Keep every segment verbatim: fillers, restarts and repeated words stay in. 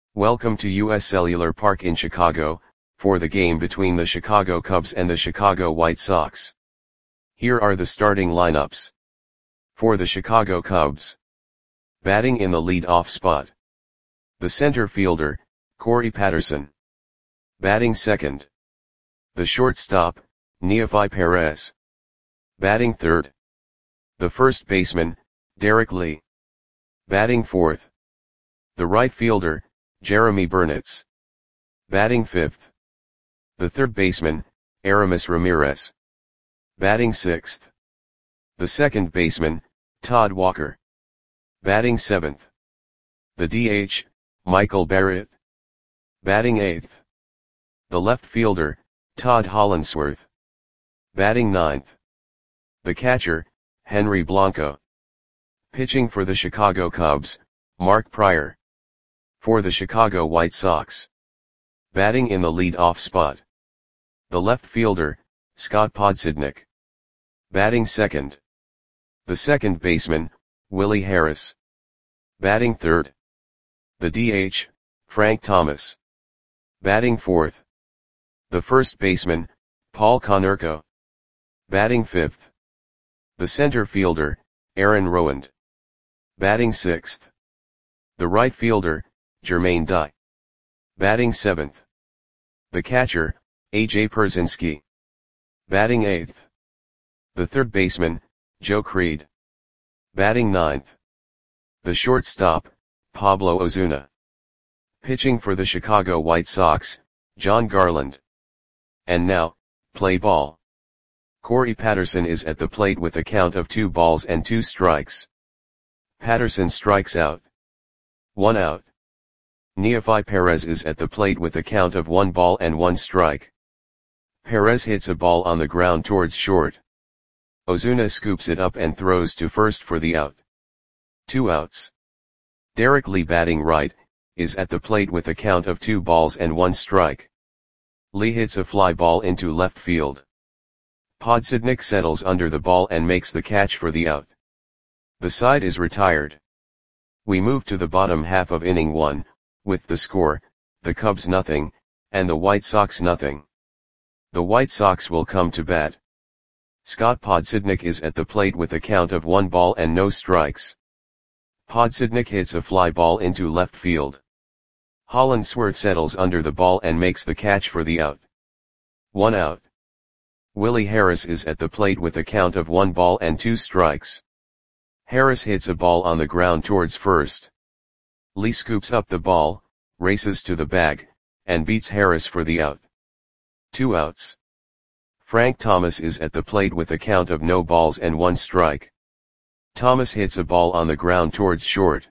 Welcome to U S Cellular Park in Chicago, for the game between the Chicago Cubs and the Chicago White Sox. Here are the starting lineups. For the Chicago Cubs. Batting in the lead-off spot. The center fielder, Corey Patterson. Batting second. The shortstop, Neofi Perez. Batting third. The first baseman, Derek Lee. Batting fourth. The right fielder, Jeremy Burnitz. Batting fifth. The third baseman, Aramis Ramirez. Batting sixth. The second baseman, Todd Walker. Batting seventh. The D H, Michael Barrett. Batting eighth. The left fielder, Todd Hollandsworth. Batting ninth. The catcher, Henry Blanco. Pitching for the Chicago Cubs, Mark Prior. For the Chicago White Sox. Batting in the lead-off spot. The left fielder, Scott Podsednik. Batting second. The second baseman, Willie Harris. Batting third. The D H, Frank Thomas. Batting fourth. The first baseman, Paul Konerko. Batting fifth. The center fielder, Aaron Rowand. Batting sixth. The right fielder, Jermaine Dye. Batting seventh. The catcher, A J Pierzynski. Batting eighth. The third baseman, Joe Creed. Batting ninth. The shortstop, Pablo Ozuna. Pitching for the Chicago White Sox, John Garland. And now, play ball. Corey Patterson is at the plate with a count of two balls and two strikes. Patterson strikes out. One out. Neofi Perez is at the plate with a count of one ball and one strike. Perez hits a ball on the ground towards short. Ozuna scoops it up and throws to first for the out. Two outs. Derek Lee, batting right, is at the plate with a count of two balls and one strike. Lee hits a fly ball into left field. Podsednik settles under the ball and makes the catch for the out. The side is retired. We move to the bottom half of inning one, with the score, the Cubs nothing, and the White Sox nothing. The White Sox will come to bat. Scott Podsednik is at the plate with a count of one ball and no strikes. Podsednik hits a fly ball into left field. Hollandsworth settles under the ball and makes the catch for the out. One out. Willie Harris is at the plate with a count of one ball and two strikes. Harris hits a ball on the ground towards first. Lee scoops up the ball, races to the bag, and beats Harris for the out. Two outs. Frank Thomas is at the plate with a count of no balls and one strike. Thomas hits a ball on the ground towards short.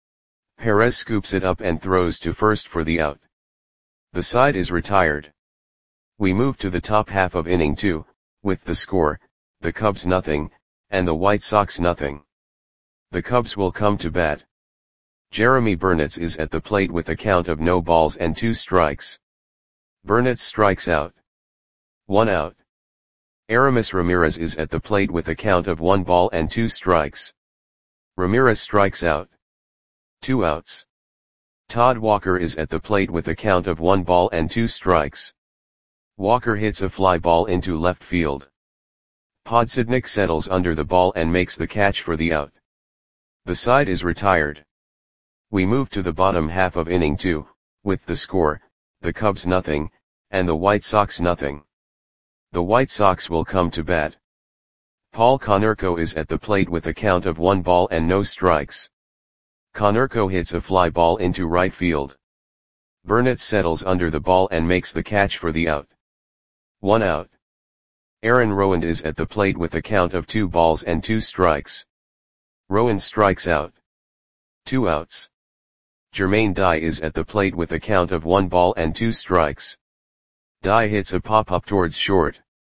Perez scoops it up and throws to first for the out. The side is retired. We move to the top half of inning two, with the score, the Cubs nothing, and the White Sox nothing. The Cubs will come to bat. Jeremy Burnitz is at the plate with a count of no balls and two strikes. Burnitz strikes out. One out. Aramis Ramirez is at the plate with a count of one ball and two strikes. Ramirez strikes out. Two outs. Todd Walker is at the plate with a count of one ball and two strikes. Walker hits a fly ball into left field. Podsednik settles under the ball and makes the catch for the out. The side is retired. We move to the bottom half of inning two, with the score, the Cubs nothing, and the White Sox nothing. The White Sox will come to bat. Paul Konerko is at the plate with a count of one ball and no strikes. Konerko hits a fly ball into right field. Burnitz settles under the ball and makes the catch for the out. One out. Aaron Rowand is at the plate with a count of two balls and two strikes. Rowand strikes out. Two outs. Jermaine Dye is at the plate with a count of one ball and two strikes. Dye hits a pop-up towards short.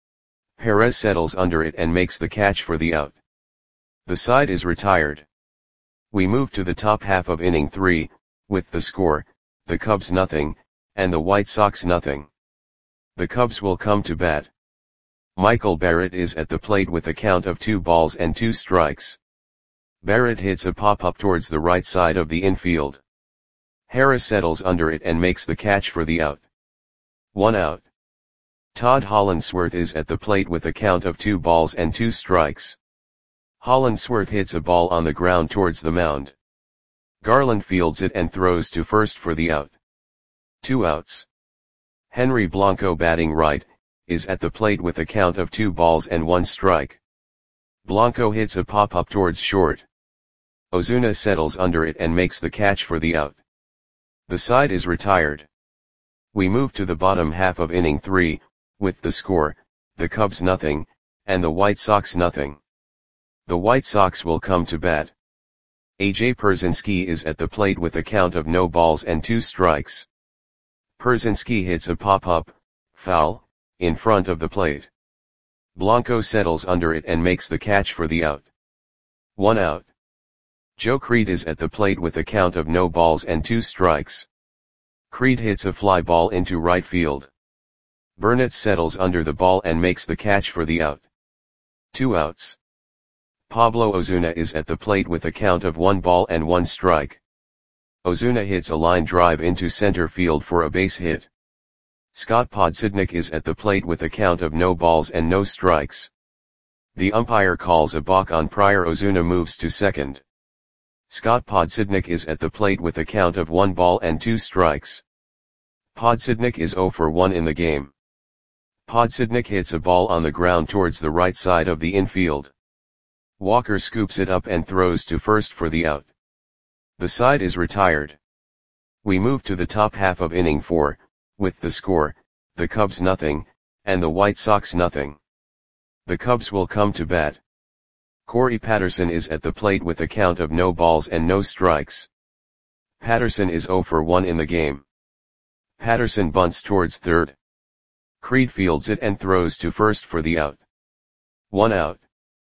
Perez settles under it and makes the catch for the out. The side is retired. We move to the top half of inning three, with the score, the Cubs nothing, and the White Sox nothing. The Cubs will come to bat. Michael Barrett is at the plate with a count of two balls and two strikes. Barrett hits a pop-up towards the right side of the infield. Harris settles under it and makes the catch for the out. One out. Todd Hollandsworth is at the plate with a count of two balls and two strikes. Hollandsworth hits a ball on the ground towards the mound. Garland fields it and throws to first for the out. Two outs. Henry Blanco, batting right, is at the plate with a count of two balls and one strike. Blanco hits a pop-up towards short. Ozuna settles under it and makes the catch for the out. The side is retired. We move to the bottom half of inning three, with the score, the Cubs nothing, and the White Sox nothing. The White Sox will come to bat. A J Pierzynski is at the plate with a count of no balls and two strikes. Pierzynski hits a pop-up, foul, in front of the plate. Blanco settles under it and makes the catch for the out. One out. Joe Creed is at the plate with a count of no balls and two strikes. Creed hits a fly ball into right field. Burnett settles under the ball and makes the catch for the out. Two outs. Pablo Ozuna is at the plate with a count of one ball and one strike. Ozuna hits a line drive into center field for a base hit. Scott Podsednik is at the plate with a count of no balls and no strikes. The umpire calls a balk on Pryor. Ozuna moves to second. Scott Podsednik is at the plate with a count of one ball and two strikes. Podsednik is zero for one in the game. Podsednik hits a ball on the ground towards the right side of the infield. Walker scoops it up and throws to first for the out. The side is retired. We move to the top half of inning four, with the score, the Cubs nothing, and the White Sox nothing. The Cubs will come to bat. Corey Patterson is at the plate with a count of no balls and no strikes. Patterson is zero for one in the game. Patterson bunts towards third. Creed fields it and throws to first for the out. One out.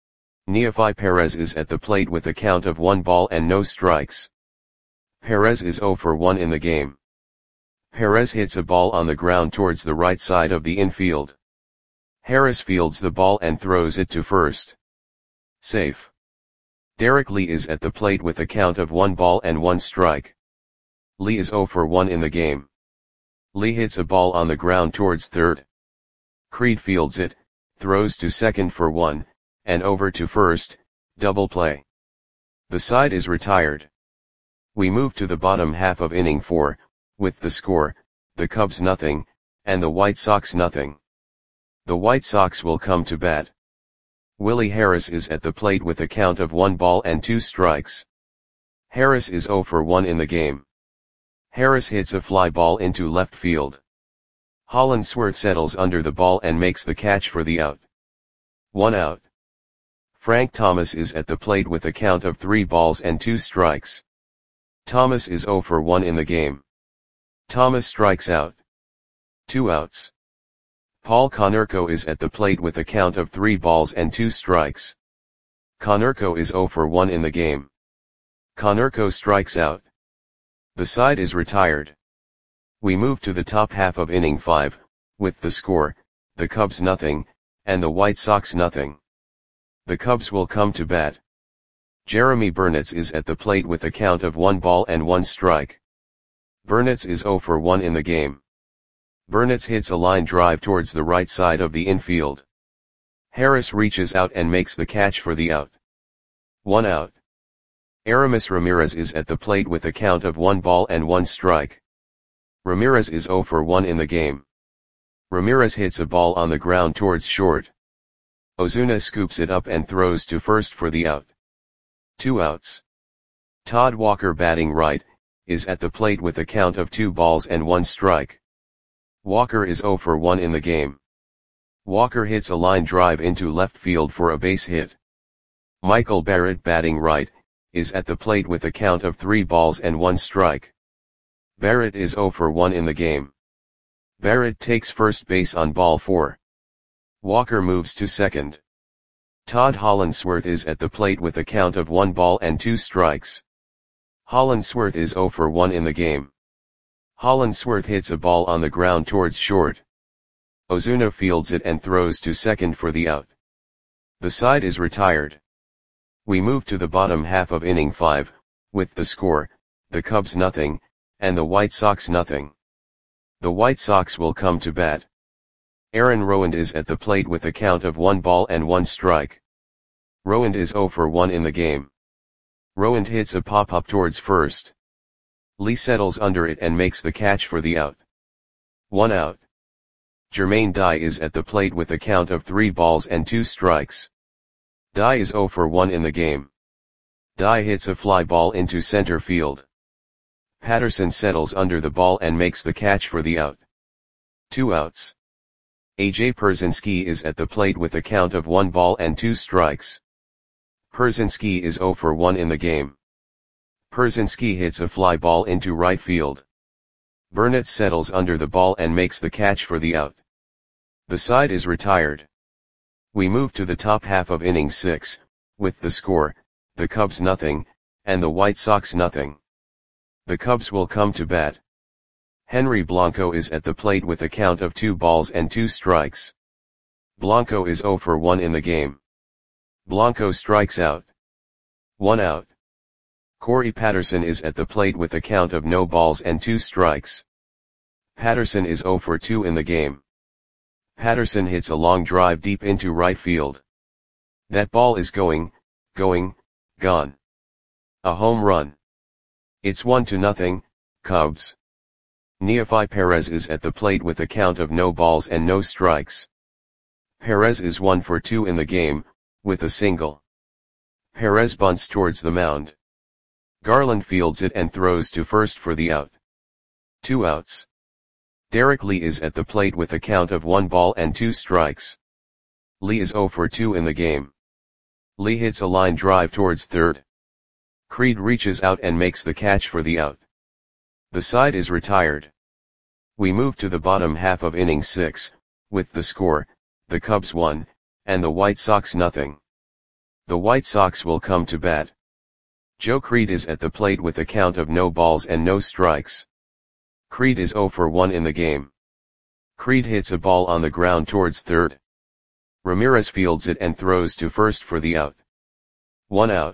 Neofi Perez is at the plate with a count of one ball and no strikes. Perez is zero for one in the game. Perez hits a ball on the ground towards the right side of the infield. Harris fields the ball and throws it to first. Safe. Derek Lee is at the plate with a count of one ball and one strike. Lee is zero for one in the game. Lee hits a ball on the ground towards third. Creed fields it, throws to second for one, and over to first, double play. The side is retired. We move to the bottom half of inning four, with the score, the Cubs nothing, and the White Sox nothing. The White Sox will come to bat. Willie Harris is at the plate with a count of one ball and two strikes. Harris is zero for one in the game. Harris hits a fly ball into left field. Hollandsworth settles under the ball and makes the catch for the out. One out. Frank Thomas is at the plate with a count of three balls and two strikes. Thomas is zero for one in the game. Thomas strikes out. Two outs. Paul Konerko is at the plate with a count of three balls and two strikes. Konerko is zero for one in the game. Konerko strikes out. The side is retired. We move to the top half of inning five, with the score, the Cubs nothing, and the White Sox nothing. The Cubs will come to bat. Jeremy Burnitz is at the plate with a count of one ball and one strike. Burnitz is zero for one in the game. Burnitz hits a line drive towards the right side of the infield. Harris reaches out and makes the catch for the out. One out. Aramis Ramirez is at the plate with a count of one ball and one strike. Ramirez is zero for one in the game. Ramirez hits a ball on the ground towards short. Ozuna scoops it up and throws to first for the out. Two outs. Todd Walker, batting right, is at the plate with a count of two balls and one strike. Walker is zero for one in the game. Walker hits a line drive into left field for a base hit. Michael Barrett, batting right, is at the plate with a count of three balls and one strike. Barrett is zero for one in the game. Barrett takes first base on ball four. Walker moves to second. Todd Hollandsworth is at the plate with a count of one ball and two strikes. Hollandsworth is zero for one in the game. Hollandsworth hits a ball on the ground towards short. Ozuna fields it and throws to second for the out. The side is retired. We move to the bottom half of inning five, with the score, the Cubs nothing, and the White Sox nothing. The White Sox will come to bat. Aaron Rowand is at the plate with a count of one ball and one strike. Rowand is oh for one in the game. Rowand hits a pop-up towards first. Lee settles under it and makes the catch for the out. One out. Jermaine Dye is at the plate with a count of three balls and two strikes. Dye is oh for one in the game. Dye hits a fly ball into center field. Patterson settles under the ball and makes the catch for the out. Two outs. A J Pierzynski is at the plate with a count of one ball and two strikes. Pierzynski is oh for one in the game. Pierzynski hits a fly ball into right field. Burnett settles under the ball and makes the catch for the out. The side is retired. We move to the top half of inning six, with the score, the Cubs nothing, and the White Sox nothing. The Cubs will come to bat. Henry Blanco is at the plate with a count of two balls and two strikes. Blanco is oh for one in the game. Blanco strikes out. One out. Corey Patterson is at the plate with a count of no balls and two strikes. Patterson is oh for two in the game. Patterson hits a long drive deep into right field. That ball is going, going, gone. A home run. It's one to nothing, Cubs. Neofi Perez is at the plate with a count of no balls and no strikes. Perez is one for two in the game, with a single. Perez bunts towards the mound. Garland fields it and throws to first for the out. Two outs. Derek Lee is at the plate with a count of one ball and two strikes. Lee is oh for two in the game. Lee hits a line drive towards third. Creed reaches out and makes the catch for the out. The side is retired. We move to the bottom half of inning six, with the score, the Cubs one, and the White Sox nothing. The White Sox will come to bat. Joe Creed is at the plate with a count of no balls and no strikes. Creed is oh for one in the game. Creed hits a ball on the ground towards third. Ramirez fields it and throws to first for the out. One out.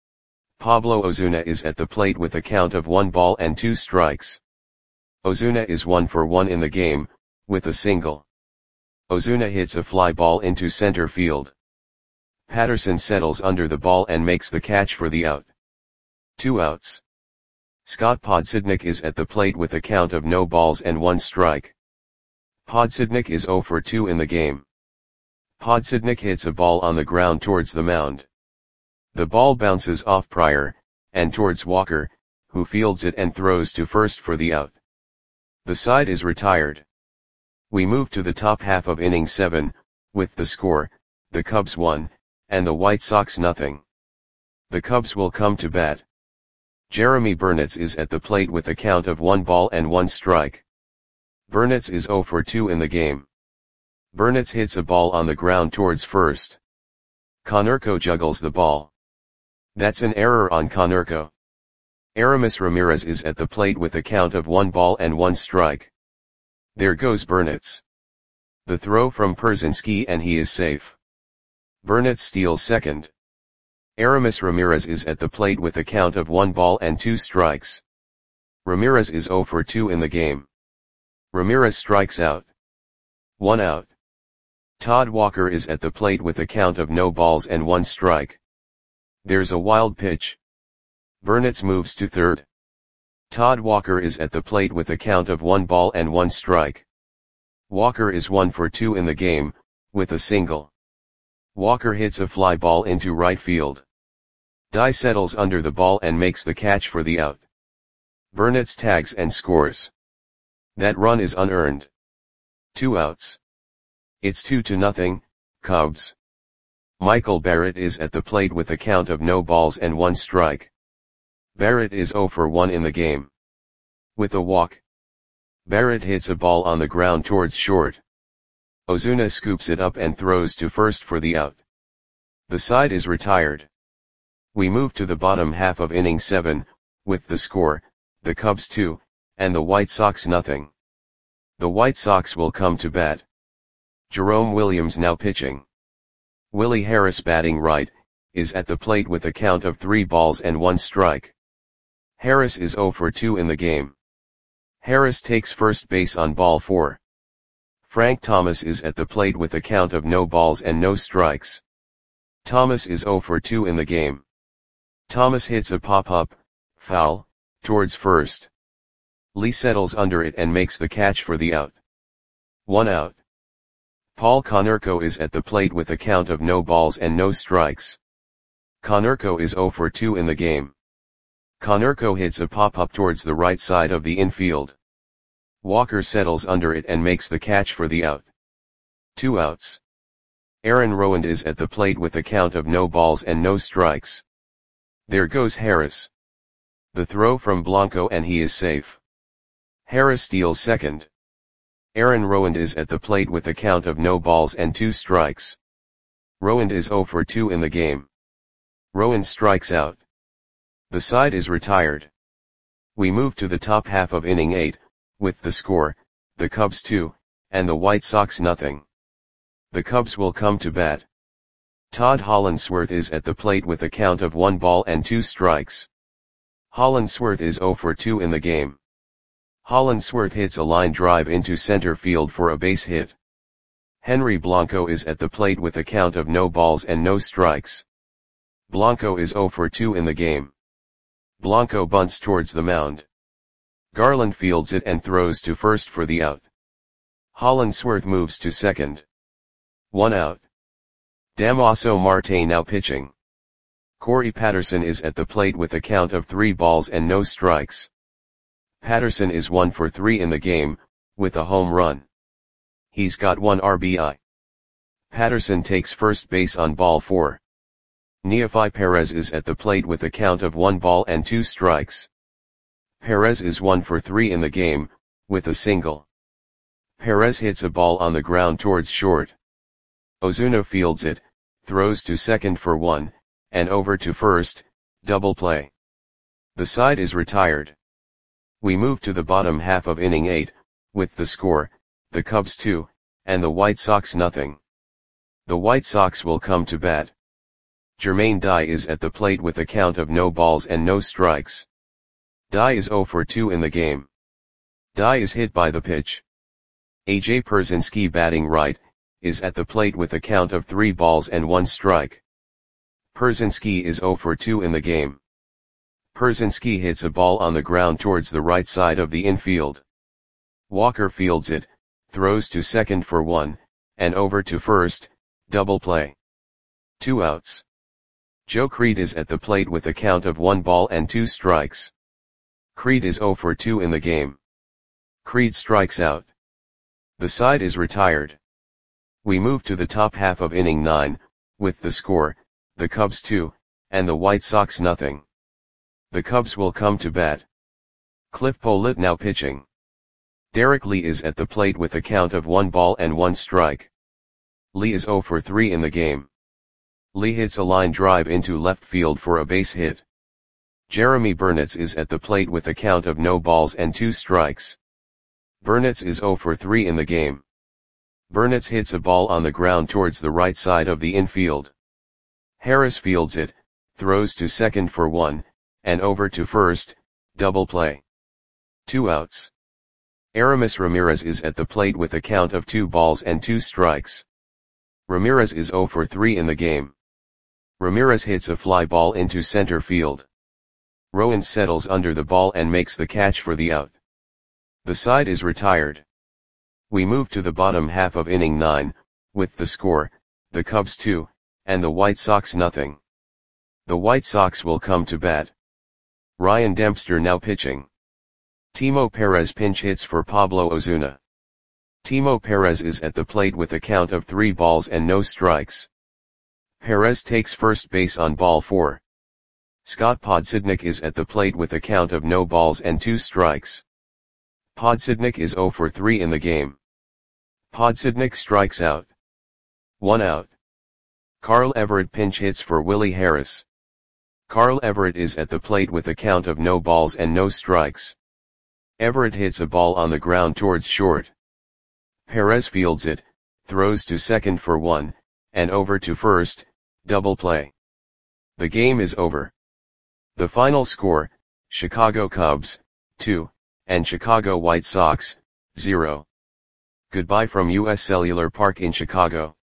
Pablo Ozuna is at the plate with a count of one ball and two strikes. Ozuna is one for one in the game, with a single. Ozuna hits a fly ball into center field. Patterson settles under the ball and makes the catch for the out. Two outs. Scott Podsednik is at the plate with a count of no balls and one strike. Podsednik is oh for two in the game. Podsednik hits a ball on the ground towards the mound. The ball bounces off Pryor, and towards Walker, who fields it and throws to first for the out. The side is retired. We move to the top half of inning seven, with the score, the Cubs one, and the White Sox nothing. The Cubs will come to bat. Jeremy Burnitz is at the plate with a count of one ball and one strike. Burnitz is oh for two in the game. Burnitz hits a ball on the ground towards first. Konerko juggles the ball. That's an error on Konerko. Aramis Ramirez is at the plate with a count of one ball and one strike. There goes Burnitz. The throw from Pierzynski and he is safe. Burnitz steals second. Aramis Ramirez is at the plate with a count of one ball and two strikes. Ramirez is oh for two in the game. Ramirez strikes out. One out. Todd Walker is at the plate with a count of no balls and one strike. There's a wild pitch. Burnitz moves to third. Todd Walker is at the plate with a count of one ball and one strike. Walker is one for two in the game, with a single. Walker hits a fly ball into right field. Dye settles under the ball and makes the catch for the out. Burnitz tags and scores. That run is unearned. Two outs. It's two to nothing, Cubs. Michael Barrett is at the plate with a count of no balls and one strike. Barrett is oh for one in the game. With a walk. Barrett hits a ball on the ground towards short. Ozuna scoops it up and throws to first for the out. The side is retired. We move to the bottom half of inning seven, with the score, the Cubs two, and the White Sox nothing. The White Sox will come to bat. Jerome Williams now pitching. Willie Harris batting right, is at the plate with a count of three balls and one strike. Harris is oh for two in the game. Harris takes first base on ball four. Frank Thomas is at the plate with a count of no balls and no strikes. Thomas is oh for two in the game. Thomas hits a pop-up, foul, towards first. Lee settles under it and makes the catch for the out. One out. Paul Konerko is at the plate with a count of no balls and no strikes. Konerko is oh for two in the game. Konerko hits a pop-up towards the right side of the infield. Walker settles under it and makes the catch for the out. Two outs. Aaron Rowand is at the plate with a count of no balls and no strikes. There goes Harris. The throw from Blanco and he is safe. Harris steals second. Aaron Rowand is at the plate with a count of no balls and two strikes. Rowand is oh for two in the game. Rowand strikes out. The side is retired. We move to the top half of inning eight, with the score, the Cubs two, and the White Sox nothing. The Cubs will come to bat. Todd Hollandsworth is at the plate with a count of one ball and two strikes. Hollandsworth is oh for two in the game. Hollandsworth hits a line drive into center field for a base hit. Henry Blanco is at the plate with a count of no balls and no strikes. Blanco is oh for two in the game. Blanco bunts towards the mound. Garland fields it and throws to first for the out. Hollandsworth moves to second. One out. Damaso Marte now pitching. Corey Patterson is at the plate with a count of three balls and no strikes. Patterson is one for three in the game, with a home run. He's got one R B I. Patterson takes first base on ball four. Neofi Perez is at the plate with a count of one ball and two strikes. Perez is one for three in the game, with a single. Perez hits a ball on the ground towards short. Ozuna fields it, throws to second for one, and over to first, double play. The side is retired. We move to the bottom half of inning eight, with the score, the Cubs two, and the White Sox nothing. The White Sox will come to bat. Jermaine Dye is at the plate with a count of no balls and no strikes. Dye is oh for two in the game. Dye is hit by the pitch. A J Pierzynski batting right, is at the plate with a count of three balls and one strike. Pierzynski is oh for two in the game. Pierzynski hits a ball on the ground towards the right side of the infield. Walker fields it, throws to second for one, and over to first, double play. Two outs. Joe Creed is at the plate with a count of one ball and two strikes. Creed is oh for two in the game. Creed strikes out. The side is retired. We move to the top half of inning nine, with the score, the Cubs two, and the White Sox nothing. The Cubs will come to bat. Cliff Pollitt now pitching. Derek Lee is at the plate with a count of one ball and one strike. Lee is oh for three in the game. Lee hits a line drive into left field for a base hit. Jeremy Burnitz is at the plate with a count of no balls and two strikes. Burnitz is oh for three in the game. Burnitz hits a ball on the ground towards the right side of the infield. Harris fields it, throws to second for one, and over to first, double play. Two outs. Aramis Ramirez is at the plate with a count of two balls and two strikes. Ramirez is oh for three in the game. Ramirez hits a fly ball into center field. Rowand settles under the ball and makes the catch for the out. The side is retired. We move to the bottom half of inning nine, with the score, the Cubs two, and the White Sox nothing. The White Sox will come to bat. Ryan Dempster now pitching. Timo Perez pinch hits for Pablo Ozuna. Timo Perez is at the plate with a count of three balls and no strikes. Perez takes first base on ball four. Scott Podsednik is at the plate with a count of no balls and two strikes. Podsednik is oh for three in the game. Podsednik strikes out. One out. Carl Everett pinch hits for Willie Harris. Carl Everett is at the plate with a count of no balls and no strikes. Everett hits a ball on the ground towards short. Perez fields it, throws to second for one, and over to first, double play. The game is over. The final score, Chicago Cubs, two, and Chicago White Sox, zero. Goodbye from U S Cellular Park in Chicago.